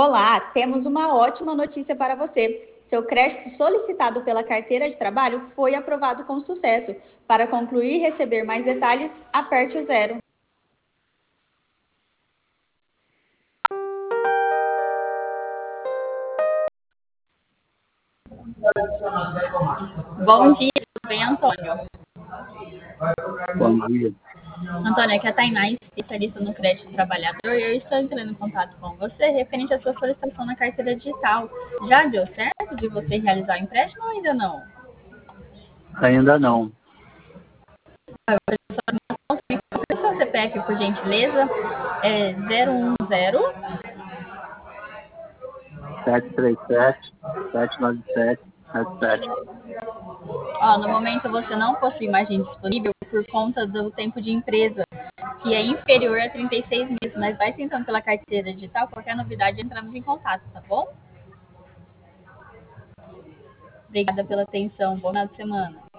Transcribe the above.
Olá, temos uma ótima notícia para você. Seu crédito solicitado pela carteira de trabalho foi aprovado com sucesso. Para concluir e receber mais detalhes, aperte o 0. Bom dia, tudo bem, Antônio? Bom dia. Antônio, aqui é a Tainá, especialista no crédito do trabalhador, e eu estou entrando em contato com você referente à sua solicitação na carteira digital. Já deu certo de você realizar o empréstimo ou ainda não? Ainda não. O seu CPF, por gentileza, é 010 737-797-77. No momento você não possui margem disponível por conta do tempo de empresa, que é inferior a 36 meses, mas vai tentando pela carteira digital, qualquer novidade entramos em contato, tá bom? Obrigada pela atenção, bom final de semana.